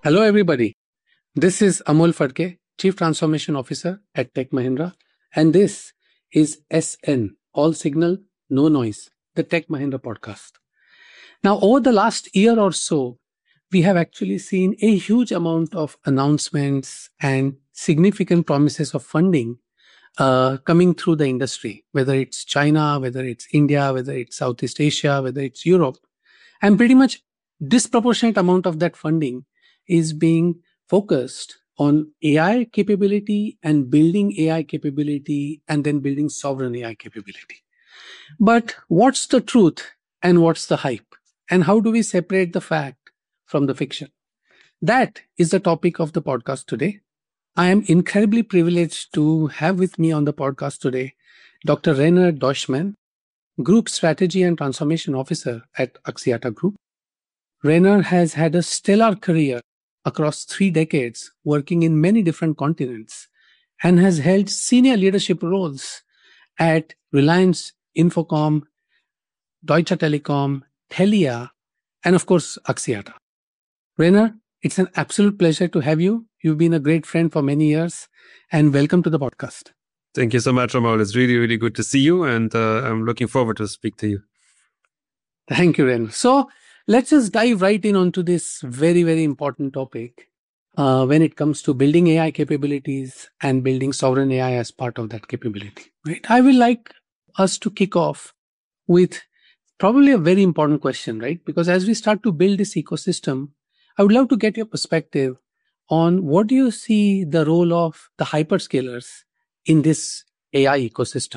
Hello, everybody. This is Amol Phadke, Chief Transformation Officer at Tech Mahindra, and this is SN, All Signal, No Noise, the Tech Mahindra podcast. Now, over the last year or so, we have actually seen a huge amount of announcements and significant promises of funding coming through the industry, whether it's China, whether it's India, whether it's Southeast Asia, whether it's Europe. And pretty much disproportionate amount of that funding is being focused on AI capability and building AI capability and then building sovereign AI capability. But what's the truth and what's the hype? And how do we separate the fact from the fiction? That is the topic of the podcast today. I am incredibly privileged to have with me on the podcast today Dr. Rainer Deutschmann, Group Strategy and Transformation Officer at Axiata Group. Rainer has had a stellar career across 3 decades, working in many different continents, and has held senior leadership roles at Reliance Infocom, Deutsche Telekom, Telia, and of course, Axiata. Rainer, it's an absolute pleasure to have you. You've been a great friend for many years, and welcome to the podcast. Thank you so much, Amol. It's really, really good to see you, and I'm looking forward to speak to you. Thank you, Rainer. So let's just dive right in onto this very, very important topic when it comes to building AI capabilities and building sovereign AI as part of that capability. Right? I will like us to kick off with probably a very important question, right? Because as we start to build this ecosystem, I would love to get your perspective on what do you see the role of the hyperscalers in this AI ecosystem?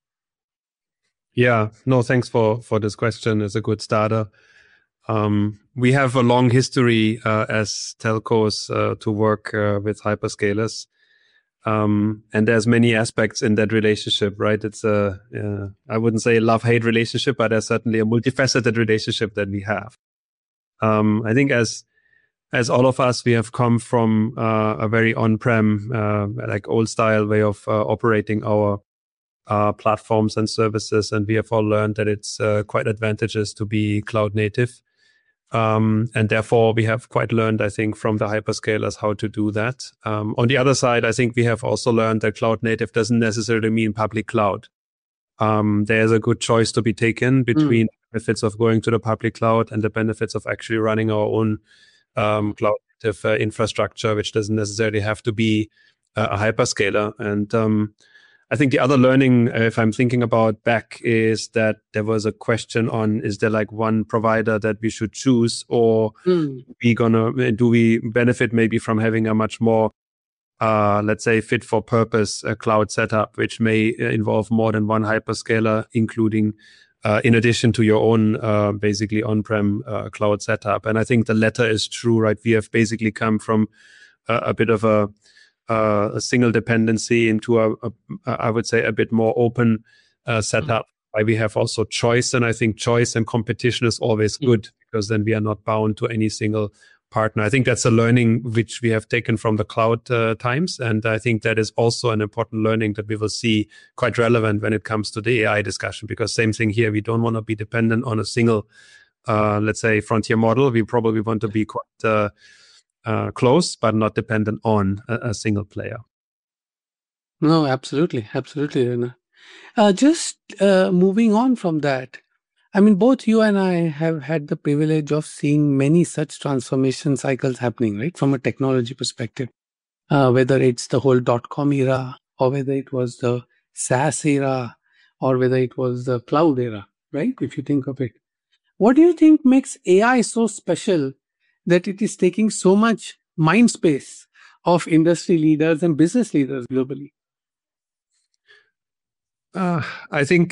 Yeah, no, thanks for this question. It's a good starter. We have a long history as telcos to work with hyperscalers. And there's many aspects in that relationship, right? It's I wouldn't say a love-hate relationship, but there's certainly a multifaceted relationship that we have. I think as all of us, we have come from a very on-prem, like old-style way of operating our platforms and services, and we have all learned that it's quite advantageous to be cloud native. And therefore, we have quite learned, I think, from the hyperscalers how to do that. On the other side, I think we have also learned that cloud native doesn't necessarily mean public cloud. There's a good choice to be taken between the benefits of going to the public cloud and the benefits of actually running our own cloud native infrastructure, which doesn't necessarily have to be a hyperscaler. And I think the other learning, if I'm thinking about back, is that there was a question on, is there like one provider that we should choose, or do we benefit maybe from having a much more, let's say, fit for purpose cloud setup, which may involve more than one hyperscaler, including in addition to your own basically on-prem cloud setup. And I think the latter is true, right? We have basically come from a bit of a single dependency into I would say, a bit more open setup. We have also choice, and I think choice and competition is always good, because then we are not bound to any single partner. I think that's a learning which we have taken from the cloud times, and I think that is also an important learning that we will see quite relevant when it comes to the AI discussion, because same thing here, we don't want to be dependent on a single, let's say, frontier model. We probably want to be quite close, but not dependent on a single player. No, absolutely. Absolutely, Rena. Just moving on from that, I mean, both you and I have had the privilege of seeing many such transformation cycles happening, right? From a technology perspective, whether it's the whole .com era, or whether it was the SaaS era, or whether it was the cloud era, right? If you think of it. What do you think makes AI so special that it is taking so much mind space of industry leaders and business leaders globally? I think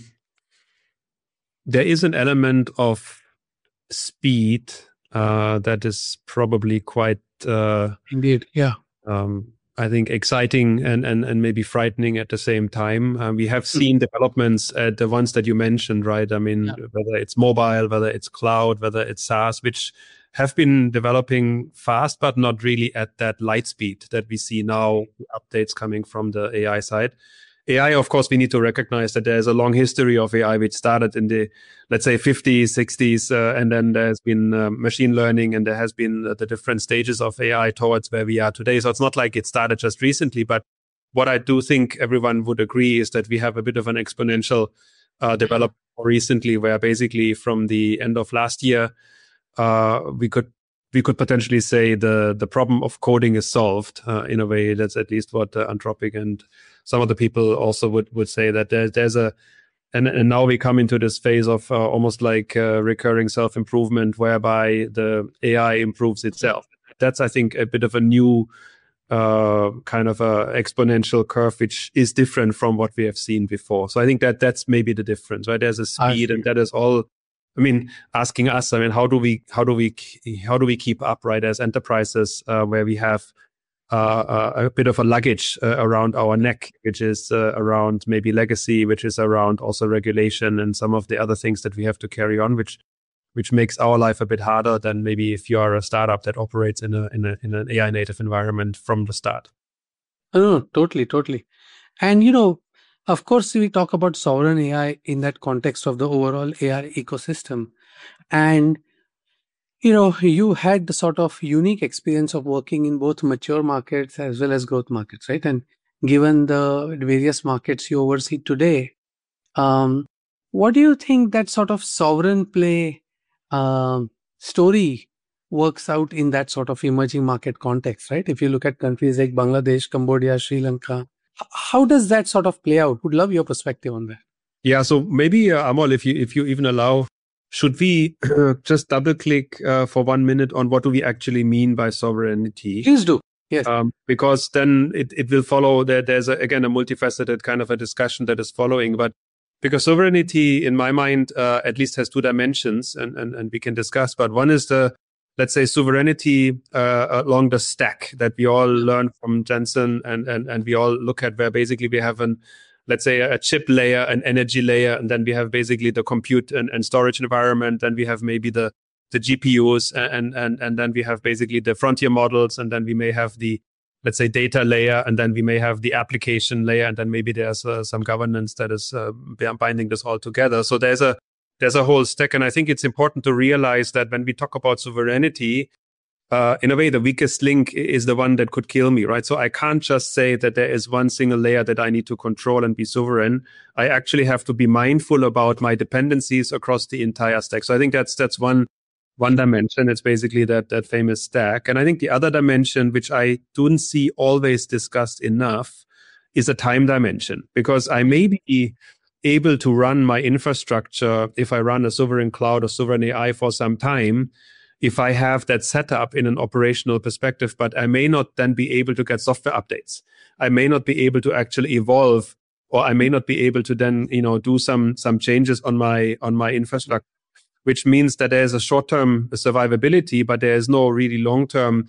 there is an element of speed that is probably quite indeed, yeah. I think exciting and maybe frightening at the same time. We have seen developments, the ones that you mentioned, right? I mean, whether it's mobile, whether it's cloud, whether it's SaaS, which have been developing fast, but not really at that light speed that we see now, updates coming from the AI side. AI, of course, we need to recognize that there's a long history of AI, which started in the, let's say, 50s, 60s, and then there's been machine learning, and there has been the different stages of AI towards where we are today. So it's not like it started just recently, but what I do think everyone would agree is that we have a bit of an exponential development recently, where basically from the end of last year, we could potentially say the problem of coding is solved in a way. That's at least what Anthropic and some of the people also would say, that there's a and now we come into this phase of almost like recurring self-improvement, whereby the AI improves itself. That's, I think, a bit of a new kind of a exponential curve, which is different from what we have seen before. So I think that's maybe the difference, right? There's a speed, and that is all. I mean, asking us, I mean, how do we keep up, right, as enterprises, where we have a bit of a luggage around our neck, which is around maybe legacy, which is around also regulation and some of the other things that we have to carry on, which makes our life a bit harder than maybe if you are a startup that operates in an AI native environment from the start. No, totally. And of course, we talk about sovereign AI in that context of the overall AI ecosystem. And you had the sort of unique experience of working in both mature markets as well as growth markets, right? And given the various markets you oversee today, what do you think that sort of sovereign play story works out in that sort of emerging market context, right? If you look at countries like Bangladesh, Cambodia, Sri Lanka, how does that sort of play out? Would love your perspective on that. Yeah, so maybe Amol, if you even allow, should we just double click for 1 minute on what do we actually mean by sovereignty? Please do. Yes. Because then it will follow that there's again a multifaceted kind of a discussion that is following. But because sovereignty, in my mind, at least has two dimensions, and we can discuss. But one is the, let's say, sovereignty along the stack that we all learned from Jensen, and we all look at, where basically we have let's say a chip layer, an energy layer, and then we have basically the compute and storage environment. Then we have maybe the GPUs, and then we have basically the frontier models, and then we may have the, let's say, data layer, and then we may have the application layer, and then maybe there's some governance that is binding this all together. So there's a whole stack, and I think it's important to realize that when we talk about sovereignty, in a way, the weakest link is the one that could kill me, right? So I can't just say that there is one single layer that I need to control and be sovereign. I actually have to be mindful about my dependencies across the entire stack. So I think that's one dimension. It's basically that famous stack. And I think the other dimension, which I don't see always discussed enough, is a time dimension, because I may be able to run my infrastructure, if I run a sovereign cloud or sovereign AI for some time, if I have that set up in an operational perspective, but I may not then be able to get software updates. I may not be able to actually evolve, or I may not be able to then, do some changes on my infrastructure, which means that there's a short-term survivability, but there is no really long-term,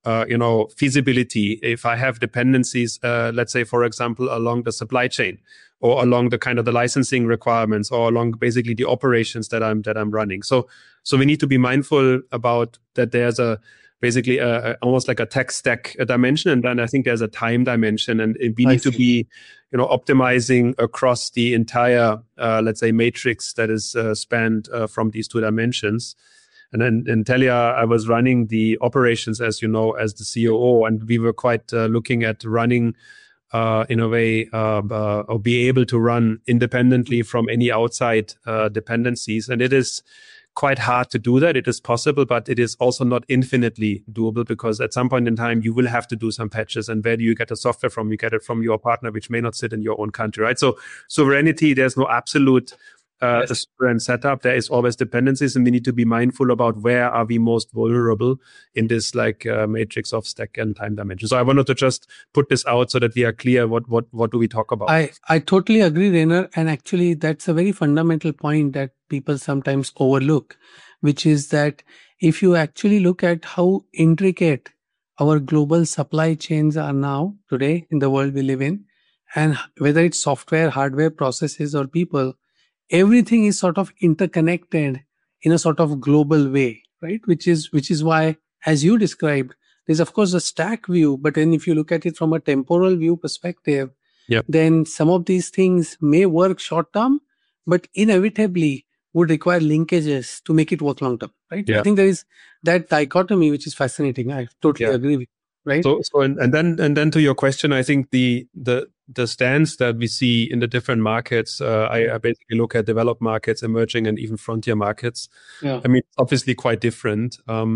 feasibility if I have dependencies, let's say, for example, along the supply chain, or along the kind of the licensing requirements, or along basically the operations that I'm running. So we need to be mindful about that. There's basically almost like a tech stack dimension, and then I think there's a time dimension, and we need to be, optimizing across the entire, let's say, matrix that is spanned from these two dimensions. And then in Telia, I was running the operations, as you know, as the COO, and we were quite looking at running in a way, or be able to run independently from any outside dependencies. And it is quite hard to do that. It is possible, but it is also not infinitely doable, because at some point in time, you will have to do some patches. And where do you get the software from? You get it from your partner, which may not sit in your own country, right? So sovereignty, there's no absolute sovereign setup. There is always dependencies, and we need to be mindful about where are we most vulnerable in this matrix of stack and time dimension. So I wanted to just put this out so that we are clear what do we talk about. I totally agree, Rainer, and actually that's a very fundamental point that people sometimes overlook, which is that if you actually look at how intricate our global supply chains are now today in the world we live in, and whether it's software, hardware, processes, or people, everything is sort of interconnected in a sort of global way, right? Which is why, as you described, there's of course a stack view, but then if you look at it from a temporal view perspective, then some of these things may work short term, but inevitably would require linkages to make it work long term, right? I think there is that dichotomy, which is fascinating. I totally agree with you, right? And then to your question, I think the stance that we see in the different markets, I basically look at developed markets, emerging, and even frontier markets. I mean, obviously quite different.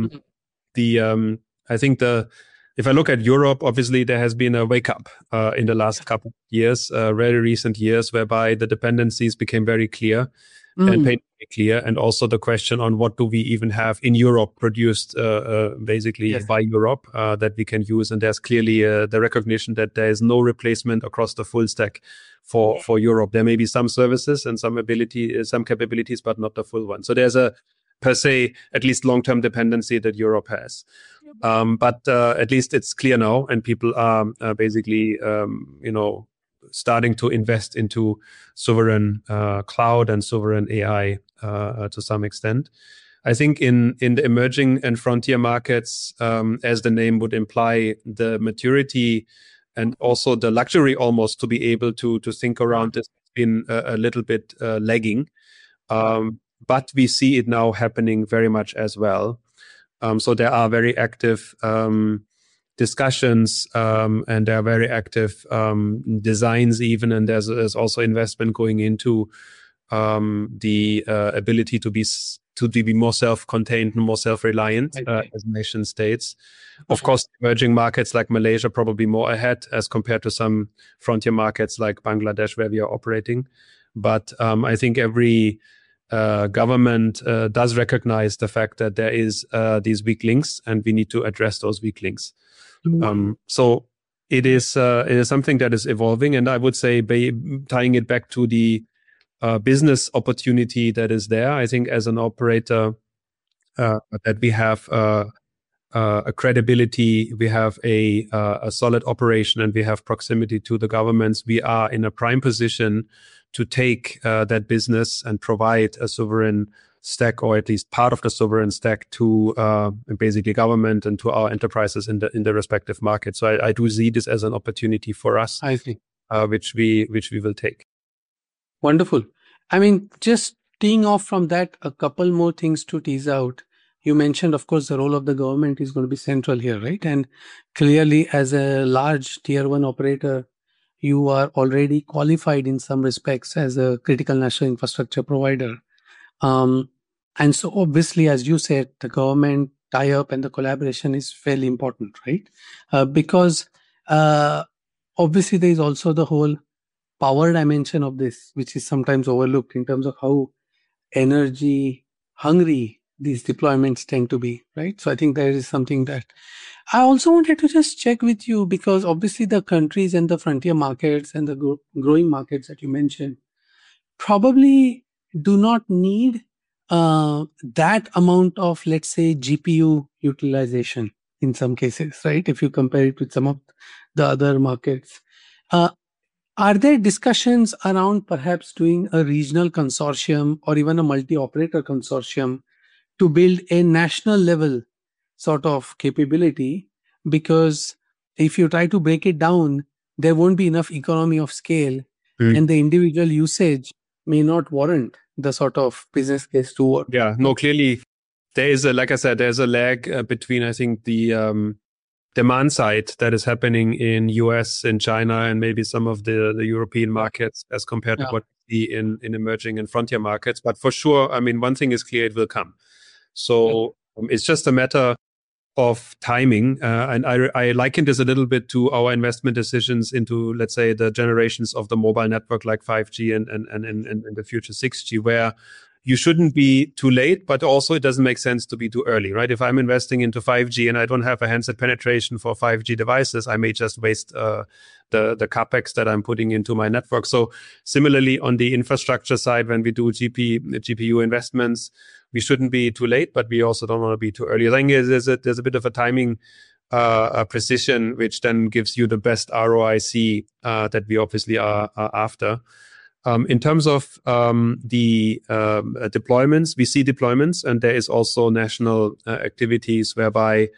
I think if I look at Europe, obviously there has been a wake up in the last couple of years, very recent years, whereby the dependencies became very clear and painfully clear, and also the question on what do we even have in Europe produced basically by Europe that we can use. And there's clearly the recognition that there is no replacement across the full stack for Europe. There may be some services and some capabilities, but not the full one. So there's a per se, at least long-term dependency that Europe has. But at least it's clear now, and people are basically, starting to invest into sovereign cloud and sovereign AI to some extent. I think in the emerging and frontier markets, as the name would imply, the maturity and also the luxury almost to be able to think around this has been a little bit lagging. But we see it now happening very much as well. So there are very active discussions, and there are very active designs even, and there's also investment going into the ability to be more self-contained and more self-reliant as nation states. Of course, emerging markets like Malaysia probably more ahead as compared to some frontier markets like Bangladesh where we are operating. But I think every government does recognize the fact that there is these weak links, and we need to address those weak links. So it is something that is evolving, and I would say tying it back to the business opportunity that is there. I think as an operator that we have a credibility, we have a solid operation, and we have proximity to the governments. We are in a prime position to take that business and provide a sovereign stack, or at least part of the sovereign stack, to basically government and to our enterprises in the respective markets. So I do see this as an opportunity for us, I see, which we will take. Wonderful. I mean, just teeing off from that, a couple more things to tease out. You mentioned, of course, the role of the government is going to be central here, right? And clearly, as a large tier 1 operator, you are already qualified in some respects as a critical national infrastructure provider. And so obviously, as you said, the government tie-up and the collaboration is fairly important, right? Because obviously there is also the whole power dimension of this, which is sometimes overlooked in terms of how energy hungry these deployments tend to be, right? So I think there is something that I also wanted to just check with you, because obviously the countries and the frontier markets and the growing markets that you mentioned probably do not need that amount of, let's say, GPU utilization in some cases, right? If you compare it with some of the other markets. Are there discussions around perhaps doing a regional consortium or even a multi-operator consortium to build a national level sort of capability? Because if you try to break it down, there won't be enough economy of scale, and the individual usage may not warrant the sort of business case to work. Yeah, no, clearly there is like I said, there's a lag between, I think, the demand side that is happening in US and China and maybe some of the European markets as compared to what we see in emerging and frontier markets. But for sure, I mean, one thing is clear, it will come. So it's just a matter of timing. And I liken this a little bit to our investment decisions into, let's say, the generations of the mobile network like 5G and the future 6G, where you shouldn't be too late, but also it doesn't make sense to be too early, right? If I'm investing into 5G and I don't have a handset penetration for 5G devices, I may just waste the capex that I'm putting into my network. So similarly, on the infrastructure side, when we do GPU investments, we shouldn't be too late, but we also don't want to be too early. I think there's a bit of a timing precision, which then gives you the best ROIC that we obviously are after. In terms of the deployments, we see deployments, and there is also national activities whereby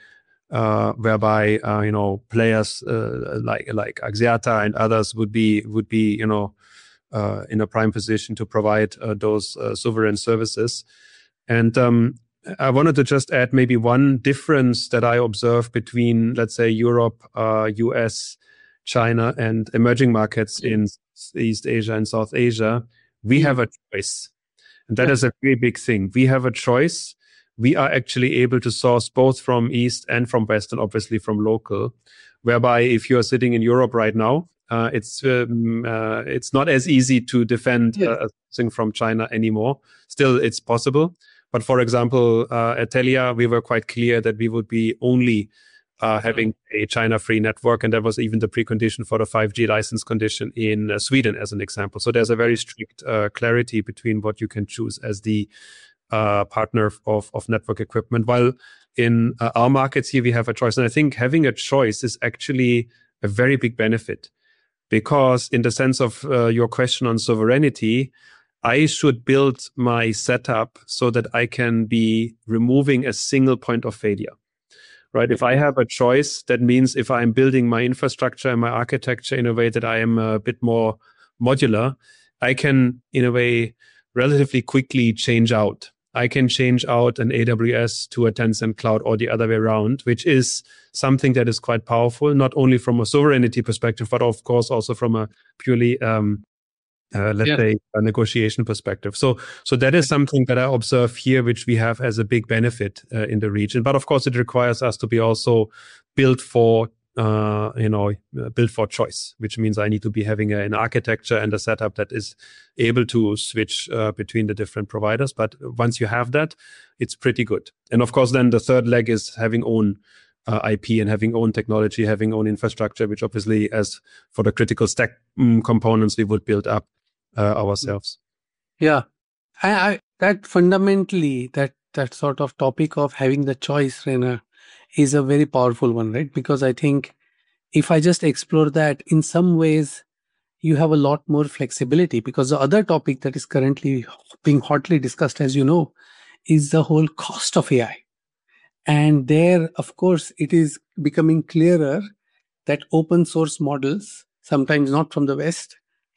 whereby players like Axiata and others would be in a prime position to provide those sovereign services. And I wanted to just add maybe one difference that I observe between, let's say, Europe, US, China, and emerging markets in East Asia and South Asia. We have a choice. And that is a very big thing. We have a choice. We are actually able to source both from East and from West, and obviously from local, whereby if you are sitting in Europe right now, it's not as easy to defend something from China anymore. Still, it's possible. But for example, at Telia, we were quite clear that we would be only having a China-free network, and that was even the precondition for the 5G license condition in Sweden, as an example. So there's a very strict clarity between what you can choose as the partner of network equipment. While in our markets here, we have a choice. And I think having a choice is actually a very big benefit, because in the sense of your question on sovereignty, I should build my setup so that I can be removing a single point of failure, right? If I have a choice, that means if I'm building my infrastructure and my architecture in a way that I am a bit more modular, I can, in a way, relatively quickly change out. I can change out an AWS to a Tencent cloud or the other way around, which is something that is quite powerful, not only from a sovereignty perspective, but of course also from a purely, say, a negotiation perspective. So that is something that I observe here, which we have as a big benefit in the region. But of course, it requires us to be also built for choice, which means I need to be having an architecture and a setup that is able to switch between the different providers. But once you have that, it's pretty good. And of course, then the third leg is having own IP and having own technology, having own infrastructure, which obviously, as for the critical stack components, we would build up ourselves. Yeah, that fundamentally, that sort of topic of having the choice, Rainer, is a very powerful one, right? Because I think if I just explore that, in some ways, you have a lot more flexibility, because the other topic that is currently being hotly discussed, as you know, is the whole cost of AI. And there, of course, it is becoming clearer that open source models, sometimes not from the West,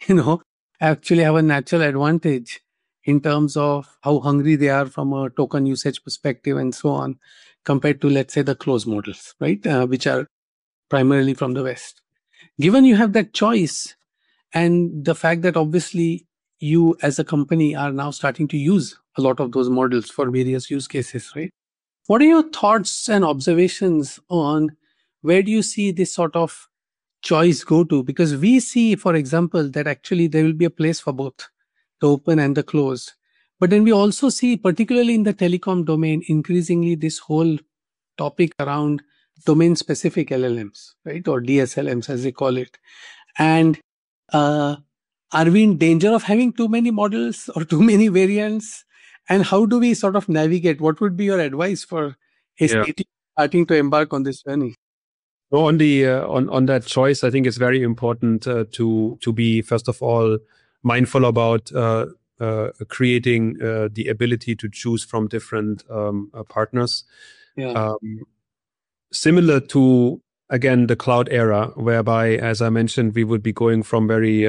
actually have a natural advantage in terms of how hungry they are from a token usage perspective and so on, compared to, let's say, the closed models, right? Which are primarily from the West. Given you have that choice, and the fact that obviously you as a company are now starting to use a lot of those models for various use cases, right? What are your thoughts and observations on where do you see this sort of choice go to? Because we see, for example, that actually there will be a place for both the open and the closed. But then we also see, particularly in the telecom domain, increasingly this whole topic around domain-specific LLMs, right? Or DSLMs, as they call it. And are we in danger of having too many models or too many variants? And how do we sort of navigate? What would be your advice for a state starting to embark on this journey? No, on the on that choice, I think it's very important to be, first of all, mindful about creating the ability to choose from different partners. Yeah. Similar to, again, the cloud era, whereby, as I mentioned, we would be going from very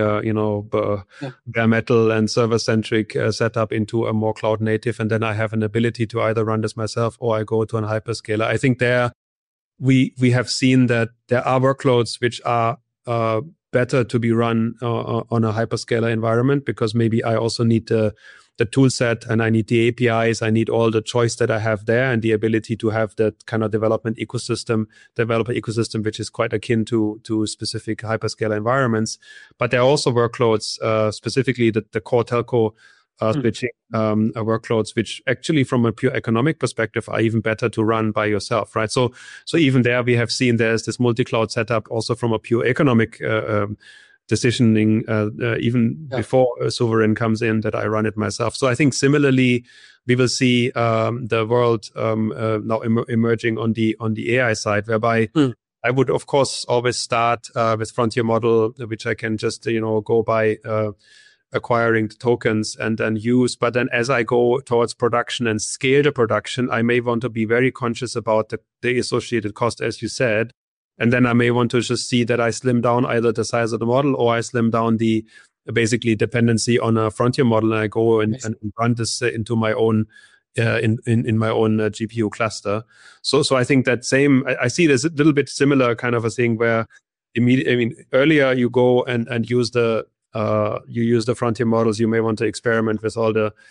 bare metal and server-centric setup into a more cloud native, and then I have an ability to either run this myself or I go to an hyperscaler. I think there we have seen that there are workloads which are better to be run on a hyperscaler environment, because maybe I also need the tool set and I need the APIs, I need all the choice that I have there and the ability to have that kind of developer ecosystem, which is quite akin to specific hyperscaler environments. But there are also workloads, specifically the core telco switching workloads, which actually from a pure economic perspective are even better to run by yourself, right? So even there we have seen there's this multi-cloud setup also from a pure economic decisioning, before a sovereign comes in, that I run it myself. So I think similarly, we will see the world now emerging on the AI side, whereby I would, of course, always start with frontier model, which I can just go by acquiring the tokens and then use. But then as I go towards production and scale the production, I may want to be very conscious about the associated cost, as you said. And then I may want to just see that I slim down either the size of the model, or I slim down the basically dependency on a frontier model, and I go and run this into my own in my own GPU cluster. So I think that same, I see it as a little bit similar kind of a thing where earlier you go and use the frontier models. You may want to experiment with all the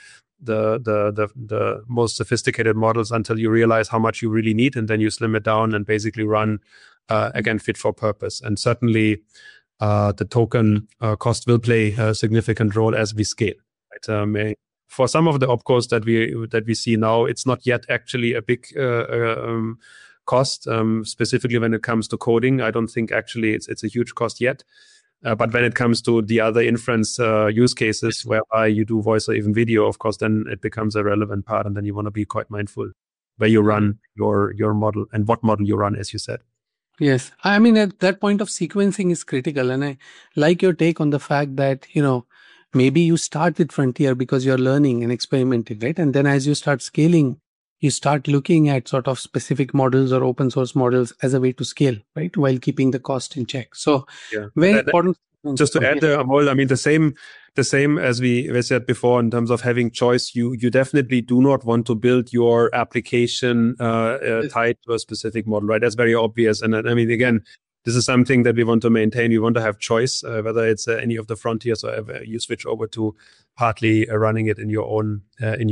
most sophisticated models until you realize how much you really need, and then you slim it down and basically run again fit for purpose. And certainly the token cost will play a significant role as we scale. Right? For some of the opcos that we see now, it's not yet actually a big cost, specifically when it comes to coding. I don't think actually it's a huge cost yet. But when it comes to the other inference use cases whereby you do voice or even video, of course, then it becomes a relevant part, and then you want to be quite mindful where you run your model and what model you run, as you said. Yes. I mean, at that point of sequencing is critical. And I like your take on the fact that, maybe you start with frontier because you're learning and experimenting, right? And then as you start scaling, you start looking at sort of specific models or open source models as a way to scale, right? While keeping the cost in check. So very important. Just to add there, Amol, I mean, the same as we said before in terms of having choice, you definitely do not want to build your application tied to a specific model, right? That's very obvious. And I mean, again, this is something that we want to maintain. We want to have choice, whether it's any of the frontiers or ever you switch over to partly running it in your own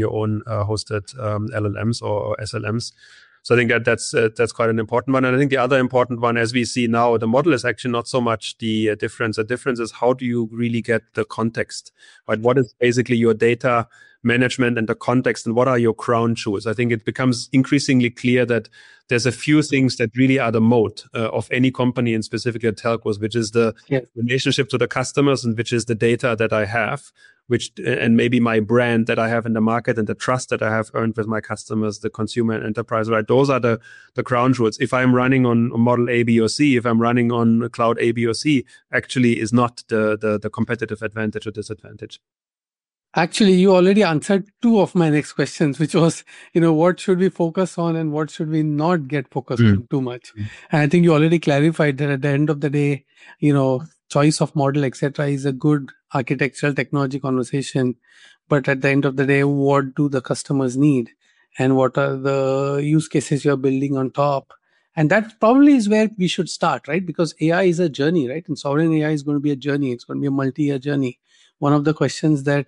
hosted LLMs or SLMs. So I think that's quite an important one. And I think the other important one, as we see now, the model is actually not so much the difference. The difference is how do you really get the context, right? What is basically your data management and the context, and what are your crown jewels? I think it becomes increasingly clear that there's a few things that really are the moat of any company, and specifically telcos, which is the relationship to the customers, and which is the data that I have, and maybe my brand that I have in the market, and the trust that I have earned with my customers, the consumer and enterprise, right? Those are the crown jewels. If I'm running on model A, B, or C, if I'm running on cloud A, B, or C, actually is not the competitive advantage or disadvantage. Actually, you already answered two of my next questions, which was, what should we focus on and what should we not get focused on too much? And I think you already clarified that at the end of the day, choice of model, etc., is a good architectural technology conversation. But at the end of the day, what do the customers need? And what are the use cases you're building on top? And that probably is where we should start, right? Because AI is a journey, right? And sovereign AI is going to be a journey. It's going to be a multi-year journey. One of the questions that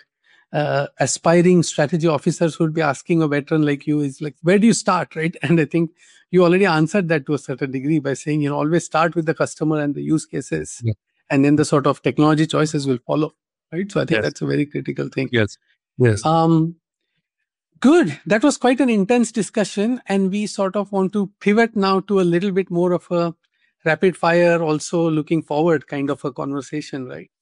aspiring strategy officers would be asking a veteran like you is like, where do you start, right? And I think you already answered that to a certain degree by saying, always start with the customer and the use cases, and then the sort of technology choices will follow, right? So I think that's a very critical thing. Yes. Good. That was quite an intense discussion, and we sort of want to pivot now to a little bit more of a rapid fire, also looking forward kind of a conversation, right?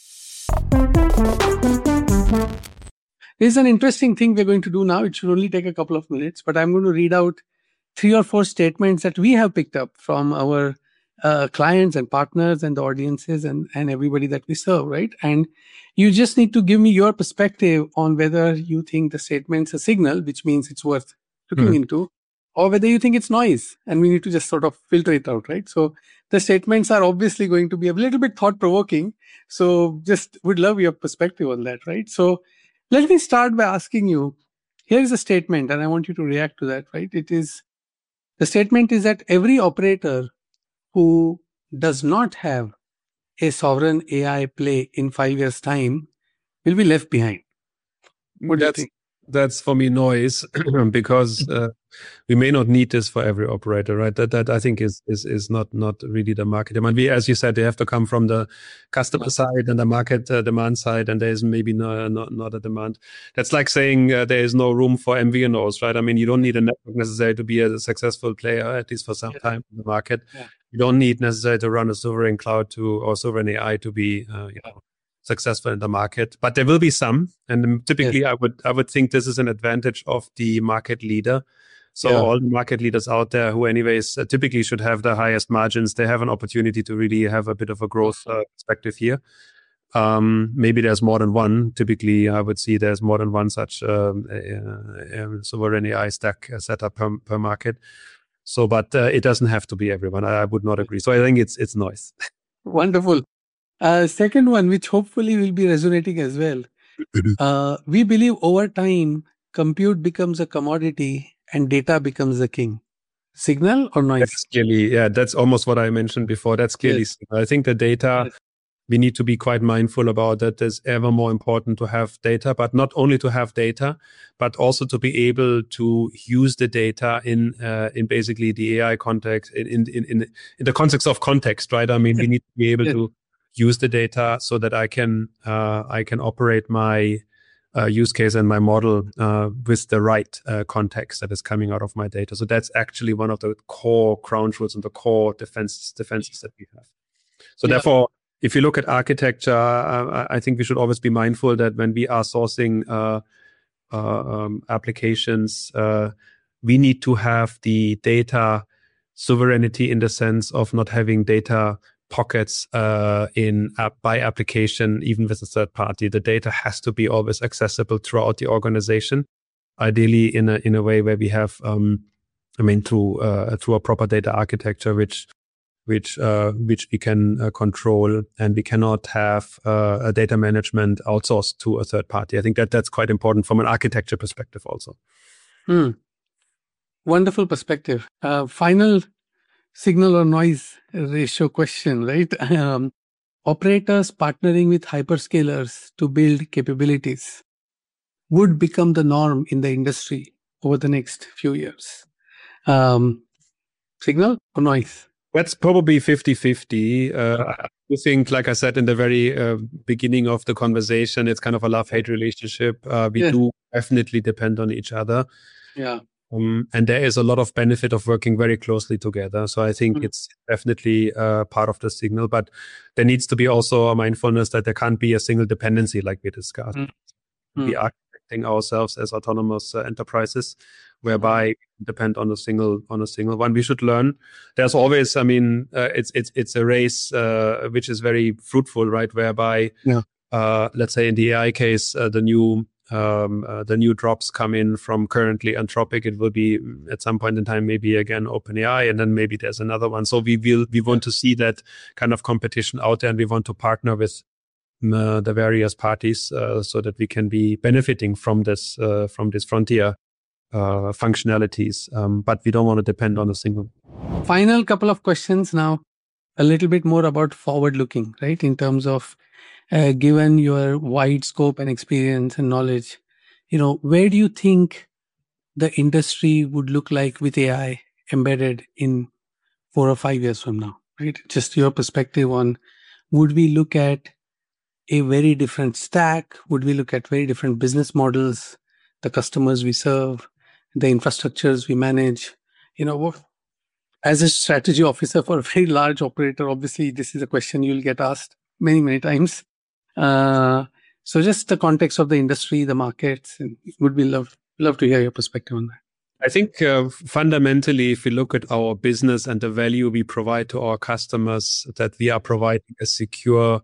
There's an interesting thing we're going to do now. It should only take a couple of minutes, but I'm going to read out 3 or 4 statements that we have picked up from our clients and partners and the audiences and everybody that we serve, right? And you just need to give me your perspective on whether you think the statement's a signal, which means it's worth looking into, or whether you think it's noise and we need to just sort of filter it out, right? So the statements are obviously going to be a little bit thought-provoking. So just would love your perspective on that, right? So let me start by asking you, here is a statement and I want you to react to that, right? The statement is that every operator who does not have a sovereign AI play in 5 years' time will be left behind. What do you think? That's for me noise because we may not need this for every operator, right? That I think is not really the market demand. As you said, they have to come from the customer side and the market demand side, and there is maybe not a demand. That's like saying there is no room for MVNOs, right? I mean, you don't need a network necessarily to be a successful player, at least for some time in the market. Yeah. You don't need necessarily to run a sovereign cloud or sovereign AI to be successful in the market, but there will be some, and typically I would think this is an advantage of the market leader. So all the market leaders out there who anyways typically should have the highest margins, they have an opportunity to really have a bit of a growth perspective here. Maybe there's more than one. Typically, I would see there's more than one such sovereign AI stack set up per market. So, but it doesn't have to be everyone. I would not agree. So I think it's noise. Wonderful. Second one, which hopefully will be resonating as well. We believe over time, compute becomes a commodity and data becomes the king. Signal or noise? That's clearly, that's almost what I mentioned before. That's clearly, Yes. I think the data, we need to be quite mindful about that. It's ever more important to have data, but not only to have data, but also to be able to use the data in basically the AI context, in the context of context, right? I mean, we need to be able to use the data so that I can operate my use case and my model with the right context that is coming out of my data. So that's actually one of the core crown jewels and the core defenses that we have. So therefore, if you look at architecture, I think we should always be mindful that when we are sourcing applications, we need to have the data sovereignty in the sense of not having data pockets by application, even with a third party. The data has to be always accessible throughout the organization, ideally in a way where we have, through a proper data architecture, which we can control, and we cannot have a data management outsourced to a third party. I think that's quite important from an architecture perspective also. Wonderful perspective. Final signal or noise ratio question, right? Operators partnering with hyperscalers to build capabilities would become the norm in the industry over the next few years. Signal or noise? That's probably 50-50. I think, like I said in the very beginning of the conversation, it's kind of a love-hate relationship. We do definitely depend on each other. Yeah. And there is a lot of benefit of working very closely together. So I think it's definitely part of the signal, but there needs to be also a mindfulness that there can't be a single dependency like we discussed. We are architecting ourselves as autonomous enterprises, whereby we depend on a single one. We should learn. There's always, it's a race which is very fruitful, right? Whereby, let's say in the AI case, the new drops come in from currently Anthropic. It will be at some point in time, maybe again OpenAI, and then maybe there's another one. So we want to see that kind of competition out there, and we want to partner with the various parties so that we can be benefiting from this frontier functionalities. But we don't want to depend on a single. Final couple of questions now, a little bit more about forward looking, right? In terms of given your wide scope and experience and knowledge, where do you think the industry would look like with AI embedded in 4 or 5 years from now, right? Just your perspective on, would we look at a very different stack? Would we look at very different business models, the customers we serve, the infrastructures we manage? As a strategy officer for a very large operator, obviously this is a question you'll get asked many, many times. So just the context of the industry, the markets, and would be love to hear your perspective on that. I think fundamentally, if we look at our business and the value we provide to our customers, that we are providing a secure,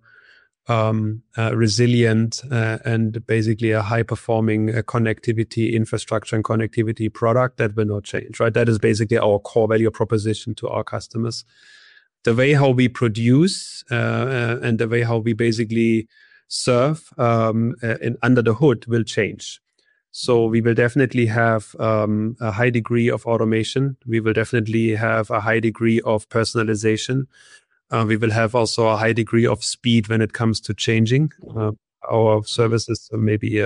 resilient, and basically a high-performing connectivity infrastructure and connectivity product, that will not change, right? That is basically our core value proposition to our customers. The way how we produce and the way how we basically serve under the hood will change. So we will definitely have a high degree of automation. We will definitely have a high degree of personalization. We will have also a high degree of speed when it comes to changing our services, maybe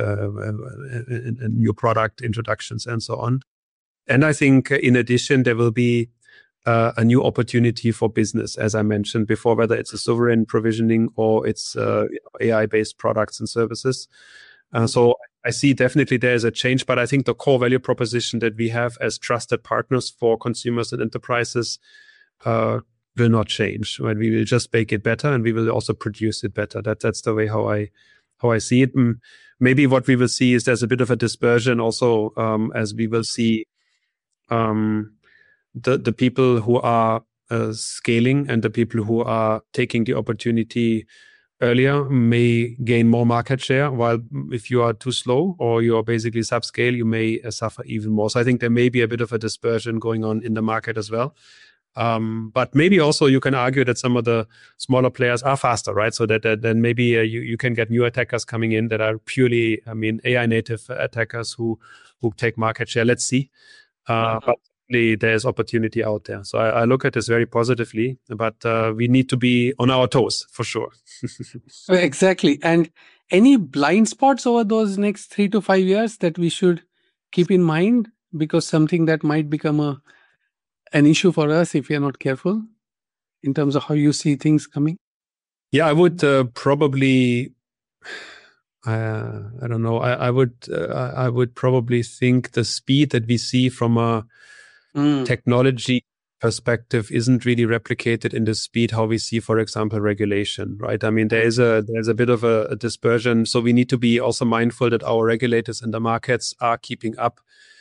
new product introductions and so on. And I think in addition, there will be a new opportunity for business, as I mentioned before, whether it's a sovereign provisioning or it's AI-based products and services. So I see definitely there is a change, but I think the core value proposition that we have as trusted partners for consumers and enterprises will not change. Right? We will just make it better, and we will also produce it better. That's the way how I see it. Maybe what we will see is there's a bit of a dispersion also, as we will see the people who are scaling and the people who are taking the opportunity earlier may gain more market share, while if you are too slow or you are basically subscale, you may suffer even more. So I think there may be a bit of a dispersion going on in the market as well. But maybe also you can argue that some of the smaller players are faster, right? So that then maybe you can get new attackers coming in that are purely, AI native attackers who take market share. Let's see. But there's opportunity out there. So I look at this very positively, but we need to be on our toes for sure. Exactly. And any blind spots over those next 3 to 5 years that we should keep in mind, because something that might become an issue for us if we are not careful in terms of how you see things coming? Yeah, I would probably, I don't know. I would probably think the speed that we see from a technology perspective isn't really replicated in the speed how we see, for example, regulation, right? I mean, there's a bit of a dispersion. So we need to be also mindful that our regulators in the markets are keeping up.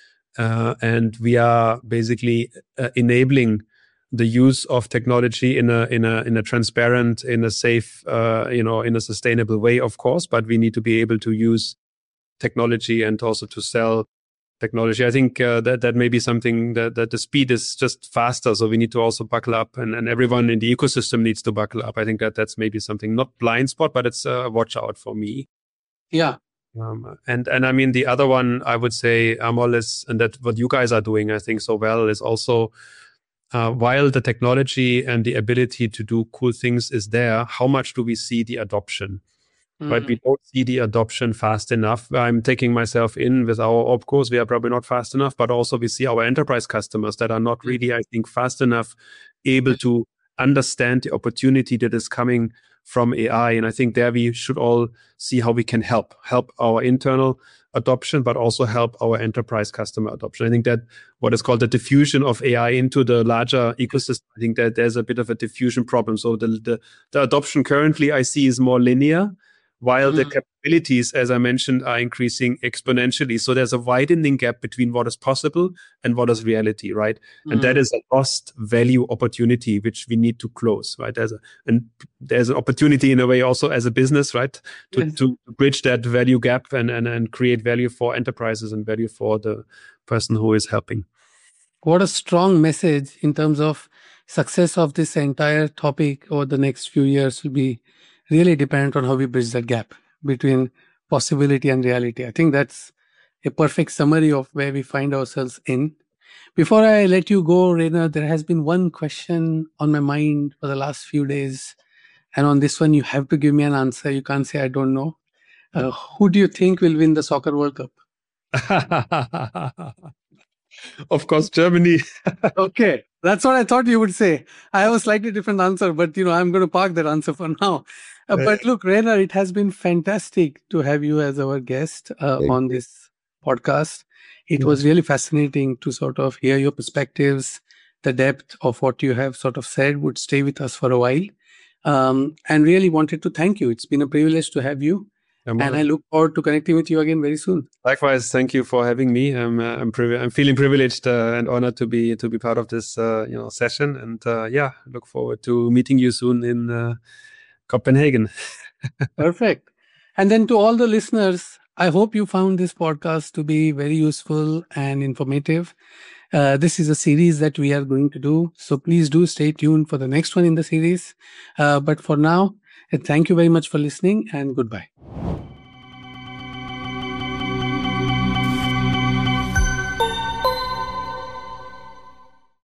And we are basically enabling the use of technology in a transparent, in a safe, in a sustainable way, of course. But we need to be able to use technology and also to sell technology. I think that may be something that the speed is just faster. So we need to also buckle up, and everyone in the ecosystem needs to buckle up. I think that's maybe something, not blind spot, but it's a watch out for me. Yeah. And I mean, the other one I would say, Amol, is, and that what you guys are doing, I think, so well, is also while the technology and the ability to do cool things is there, how much do we see the adoption? Right, we don't see the adoption fast enough. I'm taking myself in with our OpCos. We are probably not fast enough, but also we see our enterprise customers that are not really, I think, fast enough able to understand the opportunity that is coming from AI. And I think there we should all see how we can help our internal adoption, but also help our enterprise customer adoption. I think that what is called the diffusion of AI into the larger ecosystem, I think that there's a bit of a diffusion problem. So the adoption currently I see is more linear, while the capabilities, as I mentioned, are increasing exponentially. So there's a widening gap between what is possible and what is reality, right? And that is a lost value opportunity, which we need to close, right? There's an opportunity in a way also as a business, right? To bridge that value gap and create value for enterprises and value for the person who is helping. What a strong message in terms of success of this entire topic over the next few years will be really dependent on how we bridge that gap between possibility and reality. I think that's a perfect summary of where we find ourselves in. Before I let you go, Rainer, there has been one question on my mind for the last few days. And on this one, you have to give me an answer. You can't say, I don't know. Who do you think will win the Soccer World Cup? Of course, Germany. Okay. That's what I thought you would say. I have a slightly different answer, but I'm going to park that answer for now. But look, Rainer, it has been fantastic to have you as our guest on this podcast. It was really fascinating to sort of hear your perspectives. The depth of what you have sort of said would stay with us for a while. And really wanted to thank you. It's been a privilege to have you. And I look forward to connecting with you again very soon. Likewise, thank you for having me. I'm feeling privileged and honored to be part of this session. And look forward to meeting you soon in Copenhagen. Perfect. And then to all the listeners, I hope you found this podcast to be very useful and informative. This is a series that we are going to do. So please do stay tuned for the next one in the series. But for now, thank you very much for listening and goodbye.